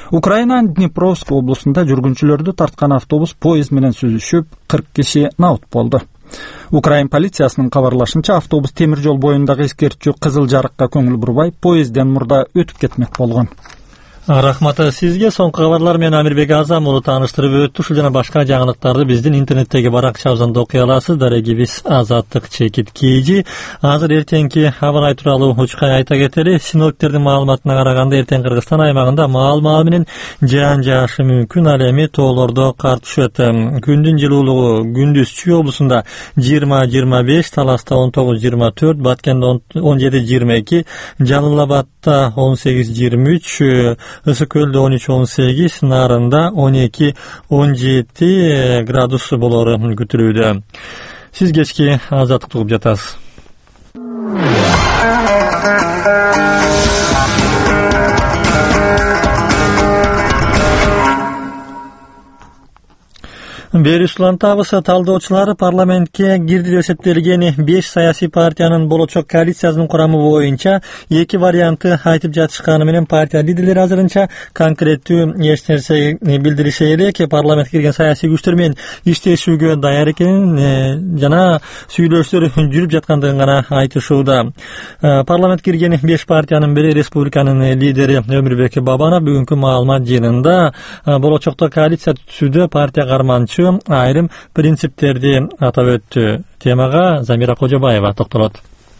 Украинанын Днепровск облусунда жүргүнчүлөрдү тарткан автобус поезд менен сүзүшүп, 40 киши набыт болду. Украин полициясынын кабарлашынча, автобус темир жол боюндагы эскертчү кызыл жарыкка көңүл бурбай, поездден мурда өтүп кетмек болгон. Рахмат сизге. Соңку кабарлар менен Амирбек Азам улу тааныштырып өттү. Ушул жана башка жаңылыктарды биздин интернеттеги баракчабыздан окуй аласыз. Дарегибиз Азаттык чекит KG. Азыр эртеңки аба ырайы тууралуу учкай айта кетели. Синоптиктердин маалыматына караганда эртең Кыргызстан аймагында маал-маал менен жаан жаашы мүмкүн. Ал эми тоолордо кар түшөт. Күндүн жылуулугу күндүз Чүй облусунда 20-25, Таласта 19-24, Баткенде 17-22, Жалыл Абадта 18-23, Ысык Көлдө 13-18, Нарында 12-17 градус болору күтүлүүдө. Сиз кечки азаттык угуп жатасыз. Берислан Табыс талдоочулары парламентке кирди деп эсептелген 5 саясий партиянын болочок коалициясынын курамы боюнча 2 вариантты айтып жатышканы менен партия лидерлери азырынча конкреттүү эч нерсе билдирише элек. Парламентке кирген саясий күчтөр менен иштешүүгө даяр экенин жана сүйлөшүүлөр жүрүп жаткандыгын гана айтышууда. Парламентке кирген 5 партиянын бири республиканын лидери Өмүрбек Бабанов бүгүнкү маалымат жыйынында болочокто коалиция түзүүдө партия карманчы айрым принциптерди атап өттү. Темага Замира Кожобаева токтолот.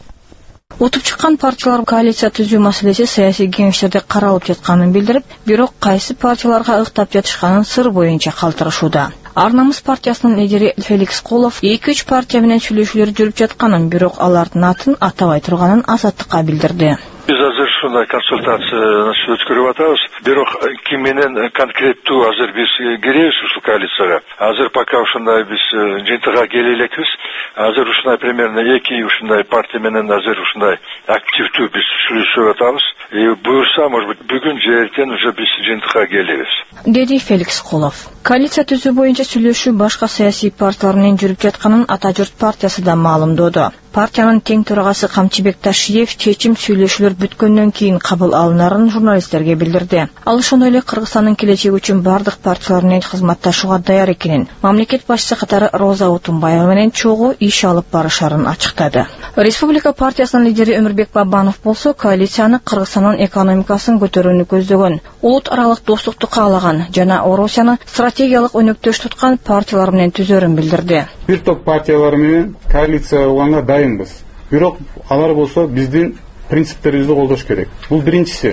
Утуп чыккан партиялар коалиция түзүү маселеси саясий кеңештерде каралып жатканын билдирип, бирок кайсы партияларга ыктап жатышканын сыр боюнча калтырышууда. Арнамыз партиясынын лидери Феликс Колов 2-3 партия менен сүйлөшүүлөр жүрүп жатканын, бирок алардын атын атабай турганын Азаттыкка билдирди. Biz hazır şuna konsultatsiya өткөрүп атабыз. Бирок ким менен конкреттүү азыр биз киребиз ушул коалицияга. Азыр пока ушундай биз жыйынтыгга келе элекпиз. Азыр ушундай примерно 2 ушундай партия менен азыр ушундай активдүү биз сүйлөшүп атабыз. Буюрса, может быть, бүгүн же эртең уже биз жыйынтыкка келебиз. Деди Феликс Колов. Коалиция түзүү боюнча сүйлөшүү башка саясий партиялар менен жүрүп жатканын Ата журт партиясы да маалымдоодо. Партиянын тең төрагасы Камчыбек Ташиев чечим сүйлөшүүлөр бүткөндөн кийин кабыл алынарын журналисттерге билдирди. Ал ошондой эле Кыргызстандын келечеги үчүн бардык партиялар менен кызматташууга даяр экенин, мамлекет башчысы катары Роза Утунбаева менен чогуу иш алып барышарын ачыктады. Республика партиясынын лидери Өмүрбек Бабанов болсо коалицияны Кыргызстандын экономикасын көтөрүүнү көздөгөн, улут аралык достукту каалаган жана Орусияны стратегиялык өнөктөш туткан партиялар менен түзөрүн билдирди. Бир топ партиялар менен коалиция кылганга дайынбыз. Бирок алар болсо биздин принциптерибизди колдош керек. Бул биринчиси.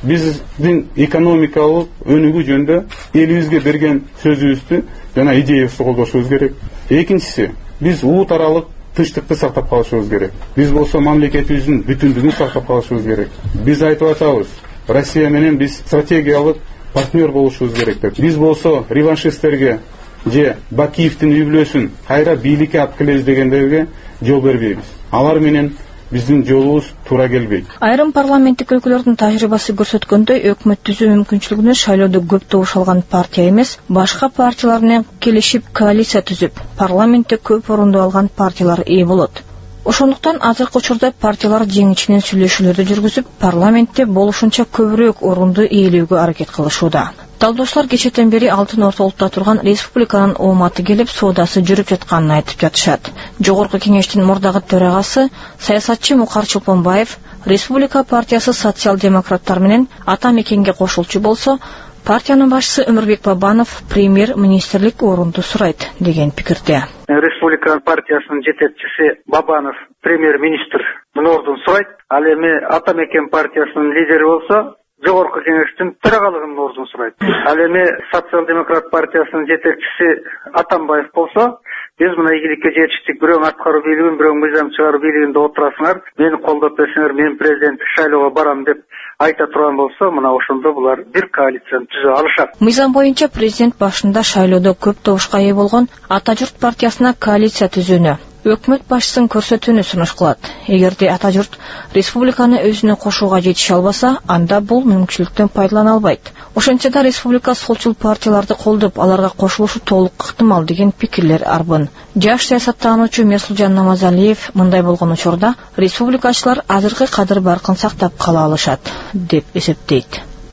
Биздин экономикалык өнүгүү жөнүндө элибизге берген сөзүбүздү жана идеябызды колдошубуз керек. Экинчиси, биз улут аралык тынчтыкты сактап калышыбыз керек. Биз болсо мамлекетибиздин бүтүндүгүн сактап калышыбыз керек. Биз айтып атабыз, Россия менен биз стратегиялык партнер болушубуз керек деп. Биз болсо реваншисттерге же Бакиевдин үй-бүлөсүн кайра бийликке алып келебиз дегендерге жол бербейбиз. Алар менен биздин жолубуз туура келбейт. Айрым парламенттик өлкөлөрдүн тажрыйбасы көрсөткөндөй, өкмөт түзүү мүмкүнчүлүгүнө шайлоодо көп добуш алган партия эмес, башка партиялар менен келишип коалиция түзүп, парламентте көп орунду алган партиялар ээ болот. Ошондуктан азыркы учурда партиялар жеңиш менен сүйлөшүүлөрдү жүргүзүп, парламентте болушунча көбүрөөк орунду ээлөөгө аракет кылышууда. Талдоочулар кечээден бери алтын ортолукта турган республиканын ооматы келип, соодасы жүрүп жатканын айтып жатышат. Жогорку кеңештин мурдагы төрагасы саясатчы Мукар Чолпонбаев республика партиясы социал-демократтар менен ата мекенге кошулчу болсо, партиянын башчысы Өмүрбек Бабанов премьер-министрлик орунду сурайт деген пикирде. Республика партиясынын жетекчиси Бабанов премьер-министр ордун сурайт. Ал эми ата мекен партиясынын лидери болсо, жогорку кеңештин төрагалыгынын ордун сурайт. Ал эми социал-демократ партиясынын жетекчиси Атамбаев болсо, биз мына ийгиликке жетиштик, бирөөң аткаруу бийлигин, бирөөң мыйзам чыгаруу бийлигинде отурасыңар, мени колдоп берсеңер, мен президенттик шайлоого барам деп айта турган болсо, мына ошондо булар бир коалицияны түзө алышат. Мыйзам боюнча президент башында шайлоодо көп добушка ээ болгон Ата журт партиясына коалиция түзүүнү өкмөт башчысын көрсөтүүнү сунуш кылат. Эгерде Ата журт республиканы өзүнө кошууга жетише албаса, анда бул мүмкүнчүлүктөн пайдалана албайт. Ошентсе да республика солчул партияларды колдоп, аларга кошулушу толук ыктымал деген пикирлер арбын. Жаш саясаттануучу Месулжан Намазалиев мындай болгон учурда республикачылар азыркы кадыр баркын сактап кала алышат деп эсептейт.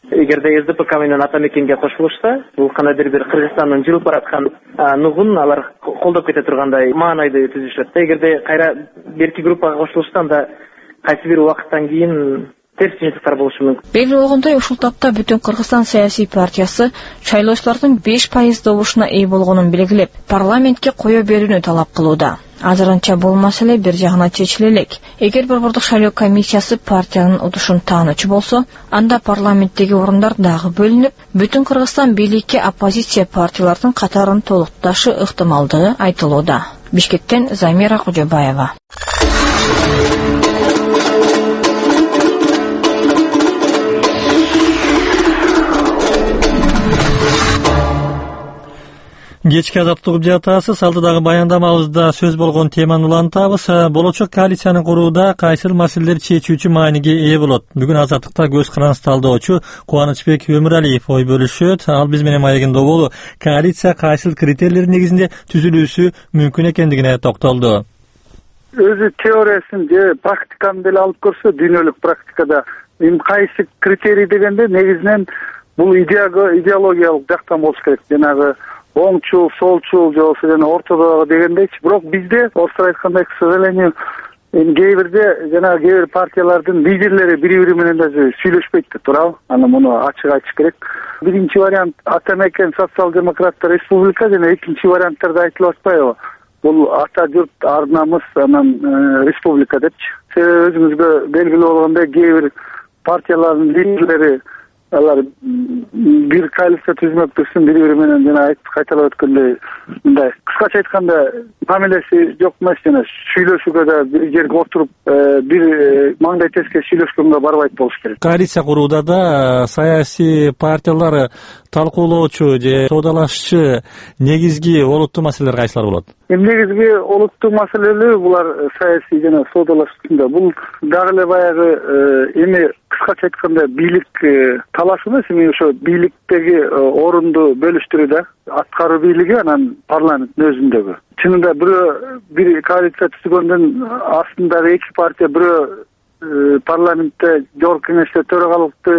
Эгерде СДПК менен ата мекенге кошулушса, бул кандайдыр бир Кыргызстандын жылып бараткан нугун алар колдоп кете тургандай маанайды түзүшөт да. Эгерде кайра берки группага кошулушса, анда кайсы бир убакыттан кийин терс жыйынтыктар болушу мүмкүн. Белгилүү болгондой, ушул тапта Бүтүн Кыргызстан саясий партиясы шайлоочулардын 5% добушуна ээ болгонун белгилеп, парламентке кое берүүнү талап кылууда. Азырынча бул маселе бир жагынан чечиле элек. Эгер Борбордук шайлоо комиссиясы партиянын утушун таанычу болсо, анда парламенттеги орундар дагы бөлүнүп, Бүтүн Кыргызстан бийликке оппозиция партиялардын катарын толукташы ыктымалдыгы айтылууда. Бишкектен Замира Кожобаева. Кечки азаттык жатасыз. Алдыдагы баяндамабызда сөз болгон теманы улантабыз. Болочок коалицияны курууда кайсыл маселелер чечүүчү мааниге ээ болот? Бүгүн азаттыкта көз каранды талдоочу Кубанычбек Өмүралиев ой бөлүшөт. Ал биз менен маегин доболу коалиция кайсыл критерийлер негизинде түзүлүүсү мүмкүн экендигине токтолду. Өзү теориясын же практиканы деле алып көрсө, дүйнөлүк практикада кайсы критерий дегенде негизинен бул идеологиялык жактан болуш керек. Жанагы оңчул, солчул же болбосо жана ортодогу дегендейчи. Бирок бизде орусча айткандай, к сожалению, кээ бирде жана кээ бир партиялардын лидерлери бири-бири менен да сүйлөшпөйт да, туурабы? Аны муну ачык айтыш керек. Биринчи вариант ата мекен социал-демократтар республика жана экинчи варианттарда айтылып атпайбы? Бул ата журт, ар намыс, анан республика депчи. Себеби өзүңүзгө белгилүү болгондой, кээ бир партиялардын лидерлери алар бир коалиция түзмөктүрсүн, бири-бири менен жана кайталап өткөндөй мындай кыскача айтканда мамилеси жок эмес, жана сүйлөшүүгө да бир жерге отуруп бир маңдай теске сүйлөшкөнгө барбайт болуш керек. Коалиция курууда да саясий партиялар талкуулоочу же соодалашчы негизги олуттуу маселелер кайсылар болот? Негизги олуттуу маселелер булар саясий жана соодалашчысында. Бул дагы эле баягы эми кыскача айтканда бийлик талашы эмес, эми ошо бийликтеги орунду бөлүштүрүү да. Аткаруу бийлиги анан парламенттин өзүндөгү. Чынында бир коалиция түзгөндөн астындагы эки партия бирөө парламентте жогорку кеңеште төрагалыкты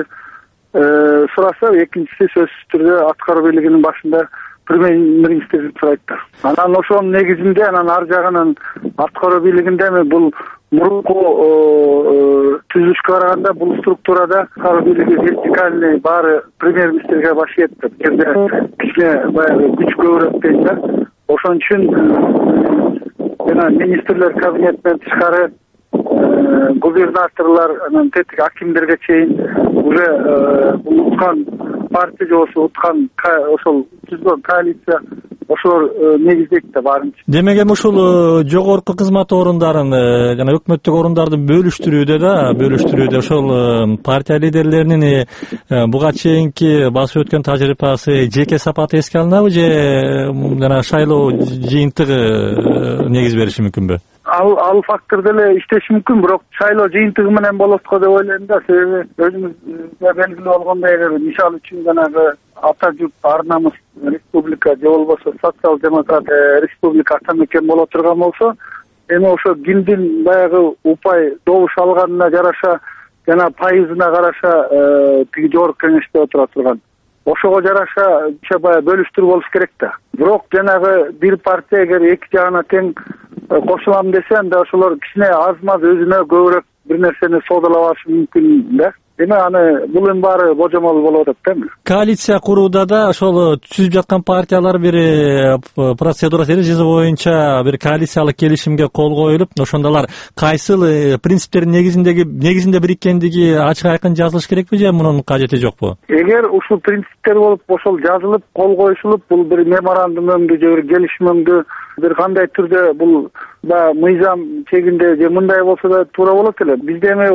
сураса, экинчиси сөзсүз түрдө аткаруу бийлигинин башында премьер-министрди сурайт да. Анан ошонун негизинде, анан ар жагынан аткаруу бийлигинде бул мурунку түзүлүшкө караганда бул структурада аткаруу бийлиги вертикальный баары премьер-министрге баш ийет да. Жерде кичине баягы күч көбүрөөк дейт да. Ошон үчүн жана министрлер кабинетинен тышкары губернаторлар, анан тетиги акимдерге чейин уже уткан партия же болбосо уткан ошол түзгөн коалиция ошолор негиздейт да баарынча. Демек эми ушул жогорку кызмат орундарын жана өкмөттүк орундарды бөлүштүрүүдө ошол партия лидерлеринин буга чейинки басып өткөн тажрыйбасы, жеке сапаты эске алынабы же жана шайлоо жыйынтыгы негиз бериши мүмкүнбү? Ал фактор деле иштеши мүмкүн, бирок шайлоо жыйынтыгы менен болот го деп ойлойм да. Себеби өзүңүзгө белгилүү болгондой, эгер мисалы үчүн жанагы ата журт, ар намыс республика же болбосо социал-демократ республика ата мекен боло турган болсо, эми ошо кимдин баягы упай добуш алганына жараша жана пайызына караша тиги жогорку кеңеште отура турган. Ошого жараша баягы бөлүштүрүү болуш керек да. Бирок жанагы бир партия эгер эки жагына тең кошулам десе, анда ошолор кичине аз-маз өзүнө көбүрөөк бир нерсени соодалап алышы мүмкүн да. Эми аны бул эми баары божомол болуп атат да. Коалиция курууда да ошол түзүп жаткан партиялар бир процедура эрежеси боюнча бир коалициялык келишимге кол коюлуп, ошондо алар кайсыл принциптердин негизинде бириккендиги ачык айкын жазылыш керекпи же мунун кажети жокпу? Эгер ушул принциптер болуп ошол жазылып, кол коюшулуп, бул бир меморандум өңдү же бир келишим өңдү бир кандай түрдө бул да мыйзам чегинде же мындай болсо да туура болот эле. Бизде эми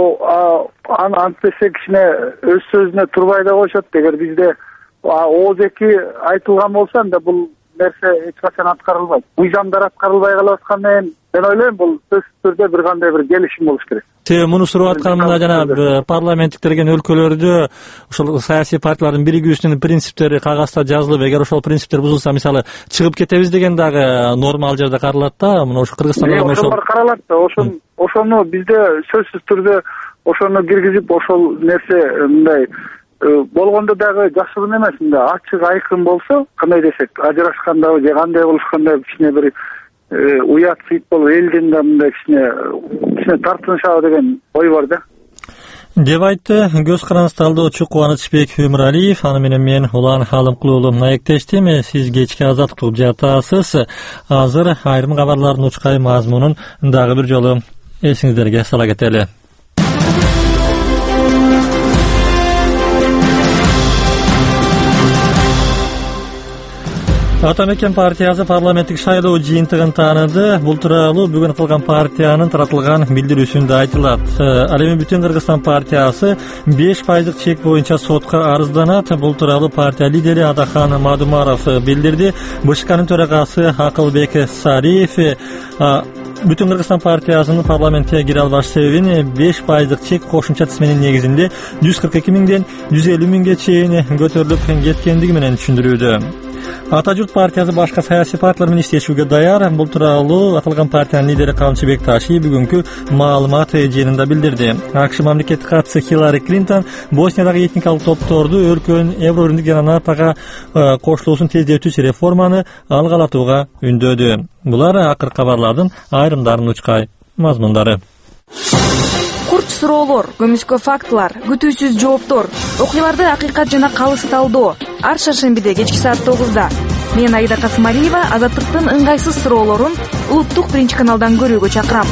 антесе кичине өз сөзүнө турбай да коюшат. Эгер бизде ооз-2 айтылган болсо, анда бул нерсе эч качан аткарылбайт. Мыйзамдар аткарылбай калып аткандан мен ойлойм, бул сөзсүз түрдө бир кандай бир келишим болуш керек. Муну сурап атканымда жана парламенттик деген өлкөлөрдө ошол саясий партиялардын биригүүсүнүн принциптери кагазда жазылып, эгер ошол принциптер бузулса, мисалы чыгып кетебиз деген дагы норма ал жерде каралат да. Мына ошо Кыргызстанда ошолор каралат да. Ошону бизде сөзсүз түрдө ошону киргизип, ошол нерсе мындай болгондо дагы жашыруун эмес, мындай ачык айкын болсо, кандай десек, ажырашкандабы же кандай болушканда кичине бир уят сыйт болуп, элдин да мындай кичине тартынышабы деген ой бар да. деп айтты көз каранды талдоочу Кубанычбек Өмүралиев. Аны менен мен Улан Халымкулуулу маектештим. Сиз кечки Азаттыкты угуп жатасыз. Азыр айрым кабарлардын учкай мазмунун дагы бир жолу эсиңиздерге сала кетели. Атамекен партиясы парламенттик шайлоо жыйынтыгын тааныды. Бул тууралуу бүгүн кылган партиянын таратылган билдирүүсүндө айтылат. Ал эми Бүтүн Кыргызстан партиясы 5% чек боюнча сотко арызданат. Бул тууралуу партия лидери Адахан Мадумаров билдирди. БШКнын төрагасы Акылбек Сариев Бүтүн Кыргызстан партиясынын парламентке кире албаш себебин 5% чек кошумча тизменин негизинде 142 миңден 150 миңге чейин көтөрүлүп кеткендиги менен түшүндүрүүдө. Ата журт партиясы башка саясий партиялар менен иштешүүгө даяр. Бул тууралуу аталган партиянын лидери Камчы Бекташи бүгүнкү маалымат жыйынында билдирди. АКШ мамлекеттик катчысы Хиллари Клинтон Босниядагы этникалык топторду өлкөнүн Евробирлик жана НАТОга кошулуусун тездетүүчү реформаны алгалатууга үндөдү. Булар акыркы кабарлардын айрымдарынын учкай мазмундары. Курч суроолор, көмүскө фактылар, күтүүсүз жооптор, окуяларды акыйкат жана калысталдоо. Ар шаршембиде кечки саат 9-да. Мен Айда Касымалиева Азаттыктын ыңгайсыз суроолорун улуттук биринчи каналдан көрүүгө чакырам.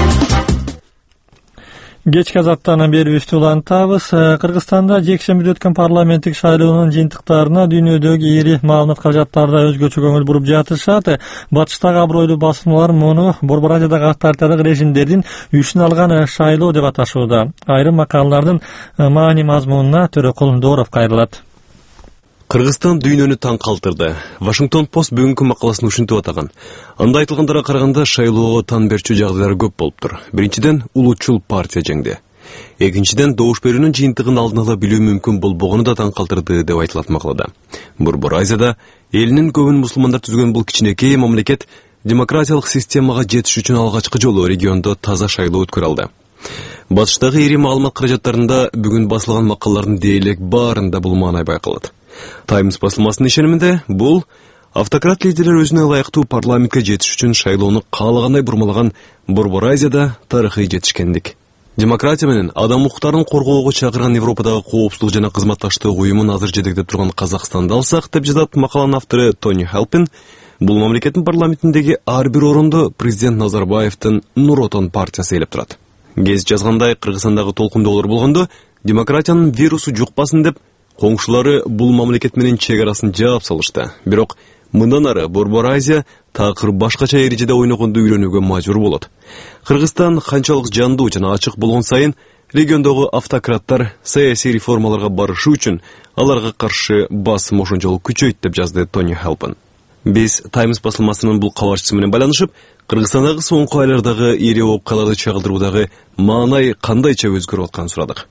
Кечки Азаттан берүүбүздү улантабыз. Кыргызстанда жекшембиде өткөн парламенттик шайлоонун жыйынтыктарына дүйнөдөгү ири маалымат каражаттарда өзгөчө көңүл буруп жатышат. Батыштагы абройлуу басылмалар муну Борбор Азиядагы авторитардык режимдердин үчүн алган шайлоо деп аташууда. Айрым макалалардын маани мазмунуна Төрөкул Дооров кайрылат. Кыргызстан дүйнөнү таң калтырды. Вашингтон Пост бүгүнкү макаласын ушинтип атаган. Анда айтылгандарға караганда шайлоого таң берчү жагдайлар көп болуптур. Биринчиден, улутчул партия жеңди. Экинчиден, добуш берүүнүн жыйынтыгын алдын ала билүү мүмкүн болбогону да таң калтырды деп айтылат макалада. Борбор Азияда элинин көбүн мусулмандар түзгөн бул кичинекей мамлекет демократиялык системага жетиш үчүн алгачкы жолу региондо таза шайлоо өткөрө алды. Батыштагы ири маалымат каражаттарында бүгүн басылган макалалардын дээрлик баарында бул маанай байкалат. Таймс басылмасынын ишениминде бул автократ лидерлер өзүнө ылайыктуу парламентке жетиш үчүн шайлоону каалагандай бурмалаган Борбор Азияда тарыхый жетишкендик. Демократия менен адам укуктарын коргоого чакырган Европадагы коопсуздук жана кызматташтык уюмун азыр жетектеп турган Казакстанды алсак, деп жазат макаланын автору Тони Халпин, бул мамлекеттин парламентиндеги ар бир орунду президент Назарбаевдин Нур Отон партиясы ээлеп турат. Гез жазгандай, Кыргызстандагы толкундоолор болгондо демократиянын вирусу жукпасын деп коңшулары бул мамлекет менен чек арасын жаап салышты. Бирок мындан ары Борбор Азия такыр башкача эрежеде ойногонду үйлөнүүгө мажбур болот. Кыргызстан канчалык жандуу жана ачык болгон сайын региондогу автократтар саясий реформаларга барышы үчүн аларга каршы басым ошончолук күчөйт деп жазды Тони Халпин. Биз Таймс басылмасынын бул кабарчысы менен байланышып, Кыргызстандагы соңку айлардагы ири окуяларды чагылдыруудагы маанай кандайча өзгөрүп атканын сурадык.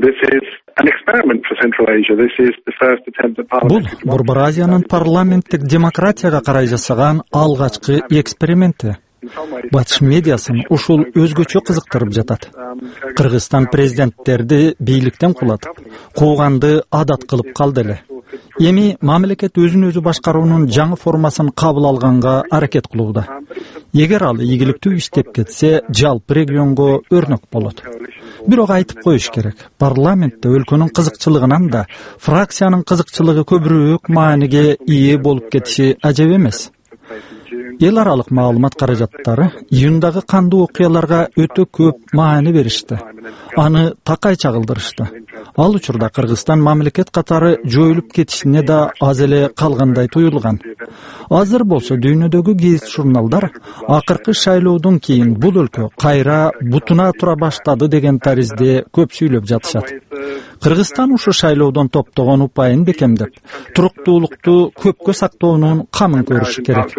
Бул Борбор Азиянын парламенттик демократияга карай жасаган алгачкы эксперименти. Батыш медиасын ушул өзгөчө кызыктырып жатат. Кыргызстан президенттерди бийликтен кулатып, кууганды адат кылып калды эле. Эми мамлекет өзүн өзү башкаруунун жаңы формасын кабыл алганга аракет кылууда. Эгер ал ийгиликтүү иштеп кетсе, жалпы регионго өрнөк болот. Бирок айтып коюш керек, парламентте өлкөнүн кызыкчылыгынан да фракциянын кызыкчылыгы көбүрөөк мааниге ээ болуп кетиши ажеп эмес. Эл аралык маалымат каражаттары июндагы кандуу окуяларга өтө көп маани беришти. Аны такай чагылдырышты. Ал учурда Кыргызстан мамлекет катары жоюлуп кетишине да аз эле калгандай туюлган. Азыр болсо дүйнөдөгү гезит журналдар акыркы шайлоодон кийин бул өлкө кайра бутуна тура баштады деген таризде көп сүйлөп жатышат. Кыргызстан ушу шайлоодон топтогон упайын бекемдеп, туруктуулукту көпкө сактоонун камын көрүш керек.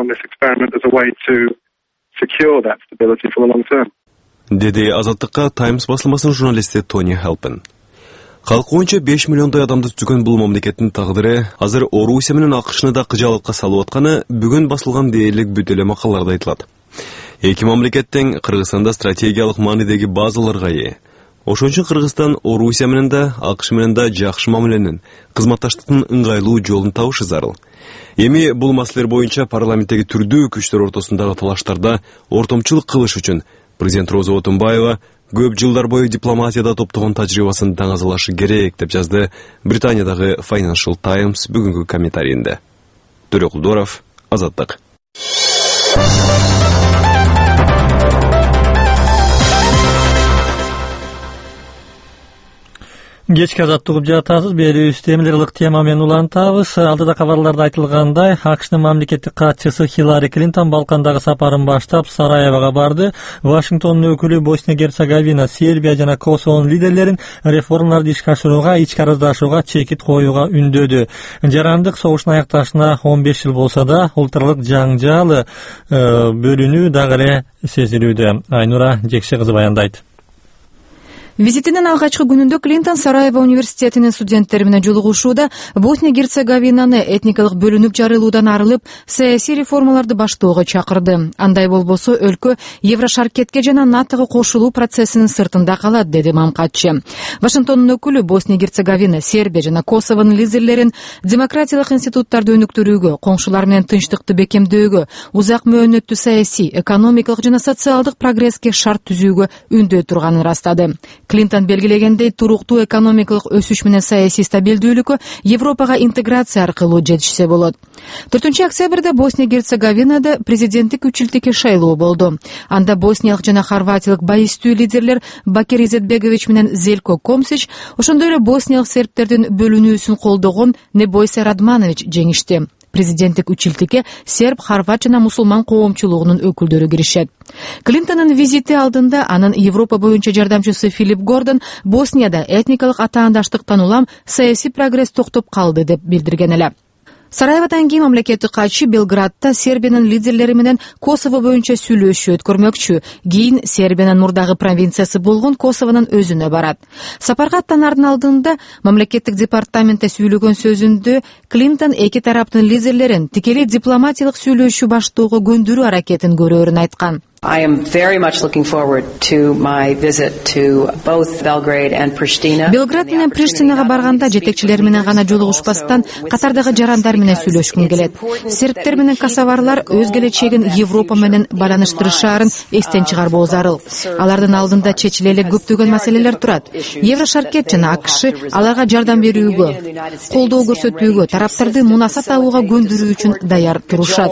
Деди Азаттыкка Таймс басылмасынын журналисти Тони Халпин. Халкы боюнча 5 миллиондой адамды түзгөн бул мамлекеттин тагдыры азыр Орусия менен АКШны да кыжаалыкка салып атканы бүгүн басылган дээрлик бүт эле макалаларда айтылат. Эки мамлекеттин Кыргызстанда стратегиялык маанидеги базаларга ээ. Ошон үчүн Кыргызстан Орусия менен да, АКШ менен да жакшы мамиленин, кызматташтыктын ыңгайлуу жолун табышы зарыл. Эми бул маселелер боюнча парламенттеги түрдүү күчтөр ортосундагы талаштарда ортомчулук кылыш үчүн президент Роза Отунбаева көп жылдар бою дипломатияда топтогон тажрыйбасын даңазалашы керек деп жазды Британиядагы Financial Times бүгүнкү комментарийинде. Төрөкулдоров, Азаттык. Кечки азаттык угуп жатасыз. Берүүбүздө ылык тема менен улантабыз. Алдыда кабарларда айтылгандай, АКШнын мамлекеттик катчысы Хиллари Клинтон Балкандагы сапарын баштап Сараевого барды. Вашингтондун өкүлү Босния Герцеговина, Сербия жана Косовонун лидерлерин реформаларды ишке ашырууга, ички араздашууга чекит коюуга үндөдү. Жарандык согуштун аякташына 15 жыл болсо да, улуттаралык жаңжал бөлүнүү дагы эле сезилүүдө. Айнура Жекше кызы баяндайт. Визитинин алгачкы күнүндө Клинтон Сараево университетинин студенттери менен жолугушууда Босния Герцеговинаны этникалык бөлүнүп жарылуудан арылып, саясий реформаларды баштоого чакырды. Андай болбосо өлкө Еврошаркетке жана НАТОго кошулуу процессинин сыртында калат, деди мамкатчы. Вашингтондун өкүлү Босния Герцеговина, Сербия жана Косовонун лидерлерин демократиялык институттарды өнүктүрүүгө, коңшулар менен тынчтыкты бекемдөөгө, узак мөөнөттүү саясий, экономикалык жана социалдык прогресске шарт түзүүгө үндөй турганын ырастады. Клинтон белгилегендей, туруктуу экономикалык өсүш менен саясий стабилдүүлүккө Европага интеграция аркылуу жетишсе болот. 4-октябрда Босния Герцеговинада президенттик үчүлтүккө шайлоо болду. Анда босниялык жана хорватиялык байыстуу лидерлер Бакир Изетбегович менен Зелько Комсич, ошондой эле босниялык сербтердин бөлүнүүсүн колдогон Небойса Радманович жеңишти. Президенттик үчүлтүккө серб, хорват жана мусулман коомчулугунун өкүлдөрү киришет. Клинтондун визити алдында анын Европа боюнча жардамчысы Филипп Гордон Боснияда этникалык атаандаштыктан улам саясий прогресс токтоп калды деп билдирген эле. Сараеводон кийин мамлекеттик катчы Белградта Сербиянын лидерлери менен Косово боюнча сүйлөшүү өткөрмөкчү. Кийин Сербиянын мурдагы провинциясы болгон Косовонун өзүнө барат. Сапарга аттанаардын алдында мамлекеттик департаментте сүйлөгөн сөзүндө Клинтон эки тараптын лидерлерин тикелей дипломатиялык сүйлөшүү баштоого көндүрүү аракетин көрөөрүн айткан. I am very much looking forward to my visit to both Belgrade and Pristina. Белград менен Приштинага барганда жетекчилер менен гана жолугушпастан катардагы жарандар менен сүйлөшкүм келет. Сербтер менен косоварлар өз келечегин Европа менен байланыштырышаарын эстен чыгарбоо зарыл. Алардын алдында чечиле элек көптөгөн маселелер турат. Еврошаркет жана АКШ аларга жардам берүүгө, колдоо көрсөтүүгө, тараптарды мунасат табууга көндүрүү үчүн даяр турушат.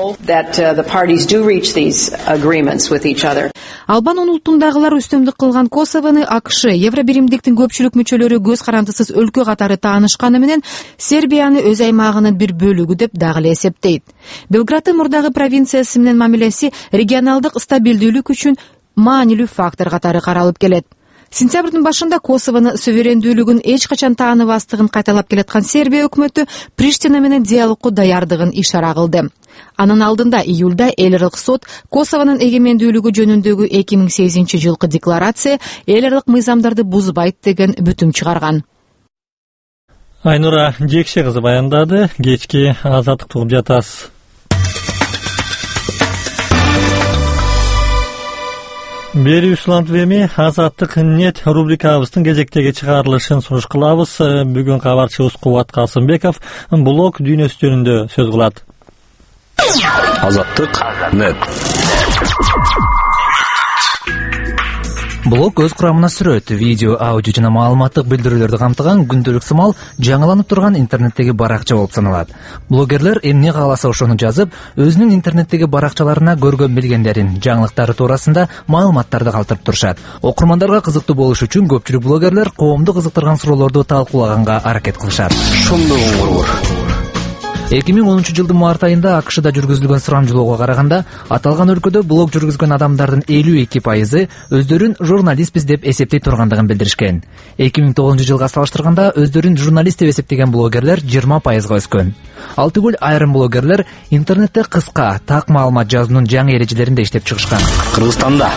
Албан улутундагылар үстөмдүк кылган Косовону АКШ, Евробиримдиктин көпчүлүк мүчөлөрү көз карандысыз өлкө катары таанышканы менен Сербияны өз аймагынын бир бөлүгү деп дагы эле эсептейт. Белграддын мурдагы провинциясы менен мамилеси регионалдык стабилдүүлүк үчүн маанилүү фактор катары каралып келет. Сентябрдын башында Косовонун суверендүүлүгүн эч качан тааныбастыгын кайталап келаткан Сербия өкмөтү Приштина менен диалогко даярдыгын ишара кылды. Анын алдында июлда эл аралык сот Косовонун эгемендүүлүгү жөнүндөгү 2008 жылкы декларация эл аралык мыйзамдарды бузбайт деген бүтүм чыгарган. Айнура Жекше кызы баяндады. Кечки азаттык угуп жатасыз. Берүүбүз эми азаттык нет рубрикабыздын кезектеги чыгарылышын сунуш кылабыз. Бүгүн кабарчыбыз Кубат Касымбеков блог дүйнөсү жөнүндө сөз кылат. Азаттык нет. Блог өз курамына сүрөт, видео, аудио жана маалыматтык билдирүүлөрдү камтыган күндөлүк сымал жаңыланып турган интернеттеги баракча болуп саналат. Блогерлер эмне кааласа ошону жазып, өзүнүн интернеттеги баракчаларына көргөн билгендерин, жаңылыктары туурасында маалыматтарды калтырып турушат. Окурмандарга кызыктуу болуш үчүн көпчүлүк блогерлер коомду кызыктырган суроолорду талкуулаганга аракет кылышат. 2010 жылдын март айында АКШда жүргүзүлгөн сурамжылоого караганда, аталган өлкөдө блог жүргүзгөн адамдардын 52% өздөрүн журналистпиз деп эсептей тургандыгын билдиришкен. 2009 жылга салыштырганда өздөрүн журналист деп эсептеген блогерлер 20% өскөн. Ал түгүл айрым блогерлер интернетте кыска, так маалымат жазуунун жаңы эрежелерин да иштеп чыгышкан. Кыргызстанда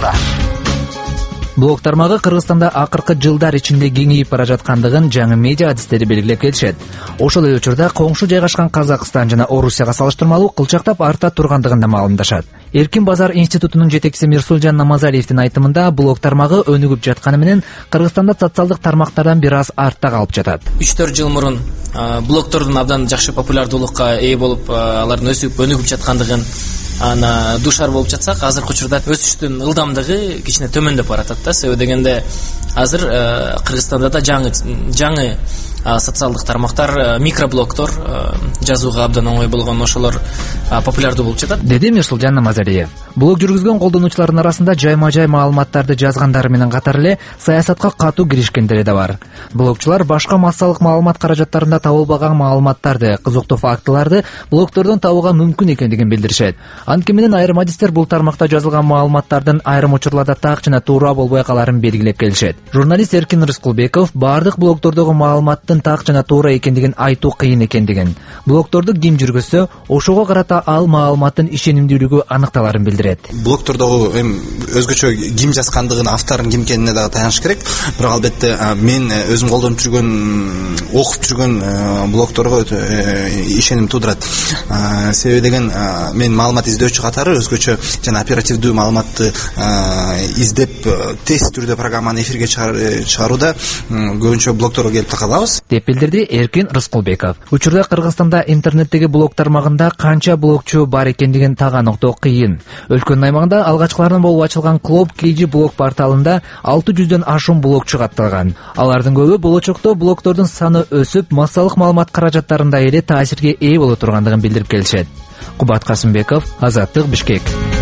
Блог тармагы Кыргызстанда акыркы жылдар ичинде кеңейип бара жаткандыгын жаңы медиа адистери белгилеп келишет. Ошол эле учурда коңшу жайгашкан Казакстан жана Орусияга салыштырмалуу кылчактап арта тургандыгын да маалымдашат. Эркин базар институтунун жетекчиси Мирсулжан Намазалиевдин айтымында блог тармагы өнүгүп жатканы менен Кыргызстанда социалдык тармактардан бир аз артта калып жатат. 3-4 жыл мурун блогтордун абдан жакшы популярдуулукка ээ болуп, алардын өсүп өнүгүп жаткандыгын душар болуп жатсак, азыркы учурда өсүштүн ылдамдыгы кичине төмөндөп баратат да. Себеби дегенде азыр Кыргызстанда да жаңы социалдык тармактар, микроблогдор жазууга абдан оңой болгон, ошолор популярдуу болуп жатат, деди Мирсулжан Намазалиев. Блог жүргүзгөн колдонуучулардын арасында жайма-жай маалыматтарды жазгандары менен катар эле саясатка катуу киришкендери да бар. Блогчулар башка массалык маалымат каражаттарында табылбаган маалыматтарды, кызыктуу фактыларды блогтордон табууга мүмкүн экендигин билдиришет. Анткени менен айрым адистер бул тармакта жазылган маалыматтардын айрым учурларда так жана туура болбой каларын белгилеп келишет. Журналист Эркин Рыскулбеков бардык блогтордогу маалыматтын так жана туура экендигин айтуу кыйын экендигин, блогторду ким жүргүзсө, ошого карата ал маалыматтын ишенимдүүлүгү аныкталарын билдирет. Блогтордогу өзгөчө ким жазгандыгын, автордун ким экенине дагы таяныш керек. Бирок албетте мен өзүм колдонуп жүргөн, окуп жүргөн блогторго ишеним туудурат. Себеби деген мен маалымат издөөчү катары өзгөчө жана оперативдүү маалыматты издеп тез түрдө программаны эфирге чыгарууда көбүнчө блогторго келип такалабыз, деп билдирди Эркин Рыскулбеков. Учурда Кыргызстанда интернеттеги блог тармагында канча блогчу бар экендигин так аныктоо кыйын. Өлкөнүн аймагында алгачкылардан болуп ачылган Клуб KG блог порталында 600дөн ашуун блогчу катталган. Алардын көбү болочокто блогтордун саны өсүп, массалык маалымат каражаттарында эле таасирге ээ боло тургандыгын билдирип келишет. Кубат Касымбеков, Азаттык, Бишкек.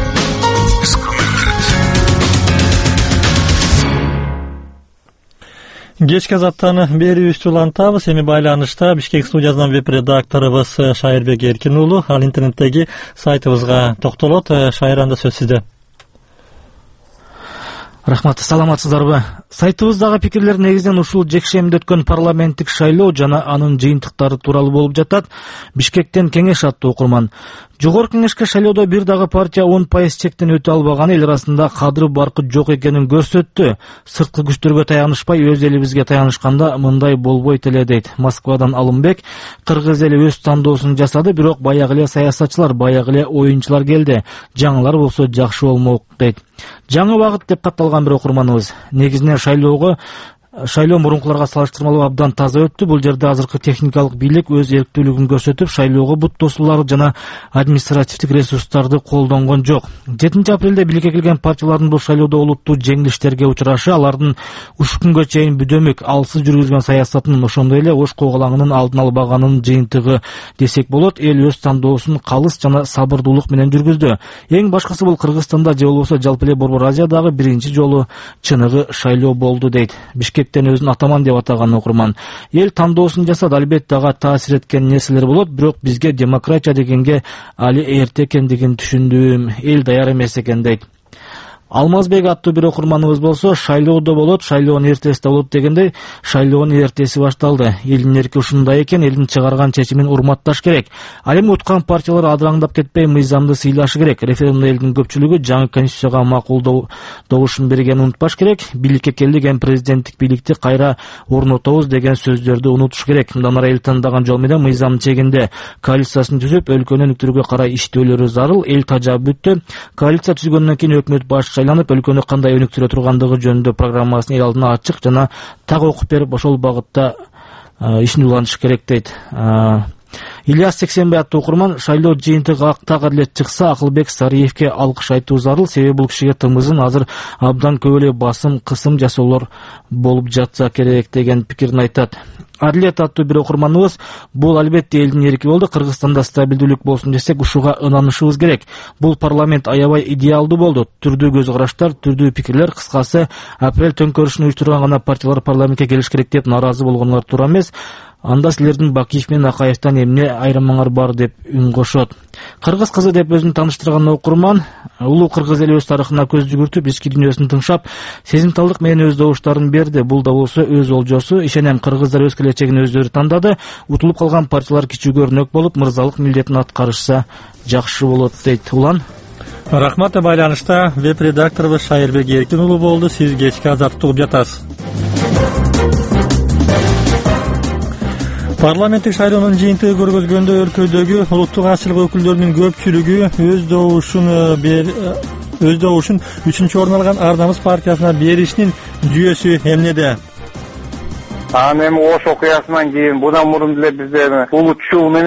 Кечки азаттаны берүүбүздү улантабыз. Эми байланышта Бишкек студиясынан веб-редакторубуз Шайырбек Эркин уулу. Ал интернеттеги сайтыбызга токтолот. Шайыр, анда сөз сизде. Рахмат, саламатсыздарбы? Сайтыбыздагы пикирлер негизинен ушул жекшемде өткөн парламенттик шайлоо жана анын жыйынтыктары тууралуу болуп жатат. Бишкектен кеңеш аттуу окурман. Жогорку кеңешке шайлоодо бир дагы партия 10% чектен өтө албаганы эл арасында кадыр баркы жок экенин көрсөттү. Сырткы күчтөргө таянышпай өз элибизге таянышканда мындай болбойт эле дейт. Москвадан Алымбек. Кыргыз эли өз тандоосун жасады, бирок баягы эле саясатчылар, баягы эле оюнчулар келди. Жаңылар болсо жакшы болмок дейт. Жаңы багыт деп катталган бир окурманыбыз. Негизинен шайлоо мурункуларга салыштырмалуу абдан таза өттү. Бул жерде азыркы техникалык бийлик өз эрктүүлүгүн көрсөтүп, шайлоого бут тосуулар жана административдик ресурстарды колдонгон жок. 7 апрелде бийликке келген партиялардын бул шайлоодо олуттуу жеңилиштерге учурашы, алардын ушул күнгө чейин бүдөмүк, алсыз жүргүзгөн саясатынын, ошондой эле ош коголаңынын алдын албаганын жыйынтыгы десек болот. Эл өз тандоосун калыс жана сабырдуулук менен жүргүздү. Эң башкысы бул Кыргызстанда же болбосо жалпы эле Борбор Азиядагы биринчи жолу чыныгы шайлоо болду дейт. Бишкек өзүн атаман деп атаган окурман. Эл тандоосун жасады, албетте ага таасир эткен нерселер болот, бирок бизге демократия дегенге али эрте экендигин түшүндүм. Эл даяр эмес экен дейт. Алмазбек аттуу бир окурманыбыз болсо, шайлоодо болот, шайлоонун эртесинде болот дегендей, шайлоонун эртеси башталды. Элдин эрки ушундай экен, элдин чыгарган чечимин урматташ керек. Ал эми уткан партиялар адыраңдап кетпей, мыйзамды сыйлашы керек. Референдумда элдин көпчүлүгү жаңы конституцияга макулдоушун бергенин унутпаш керек. Бийликке келдик, эми президенттик бийликти кайра орнотобуз деген сөздөрдү унутуш керек. Мындан ары эл тандаган жол менен мыйзамдын чегинде коалициясын түзүп, өлкөнү өнүктүрүүгө карай иштөөлөрү зарыл. Эл тажап бүттү. Коалиция түзгөндөн кийин өкмөт баш шайланып, өлкөнү кандай өнүктүрө тургандыгы жөнүндө программасын эл алдына ачык жана так окуп берип, ошол багытта ишин улантыш керек дейт. Ильяс Сексенбай аттуу окурман, шайлоо жыйынтыгы так адилет чыкса, Акылбек Сариевке алкыш айтуу зарыл. Себеби бул кишиге тымызын азыр абдан көп эле басым, кысым жасоолор болуп жатса керек деген пикирин айтат. Адилет аттуу бир окурманыбыз, бул албетте элдин эрки болду. Кыргызстанда стабилдүүлүк болсун десек, ушуга ынанышыбыз керек. Бул парламент аябай идеалдуу болду. Түрдүү көз караштар, түрдүү пикирлер, кыскасы апрель төңкөрүшүн уюштурган гана партиялар парламентке келиш керек деп нааразы болгонлор туура эмес. Анда силердин Бакиев менен Акаевден эмне айырмаңар бар деп үн кошот. Кыргыз кызы деп өзүн тааныштырган окурман, улуу кыргыз эли өз тарыхына көз жүгүртүп, ички дүйнөсүн тыңшап, сезимталдык менен өз добуштарын берди. Бул да болсо өз олжосу. Ишенем, кыргыздар өз келечегин өздөрү тандады. Утулуп калган партиялар кичүүгө өрнөк болуп, мырзалык милдетин аткарышса жакшы болот дейт. Улан. Рахмат. Байланышта веб-редакторубуз Шайырбек Эркин уулу болду. Сиз кечки азаттык угуп жатасыз. Парламенттик шайлоонун жыйынтыгы көргөзгөндө өлкөдөгү улуттук акчылык өкүлдөрүнүн көпчүлүгү өз добушун 3-орун алган Ар намыс партиясына беришинин жүйөсү эмнеде? Анан эми Ош окуясынан кийин будан мурун деле бизде улут чул менен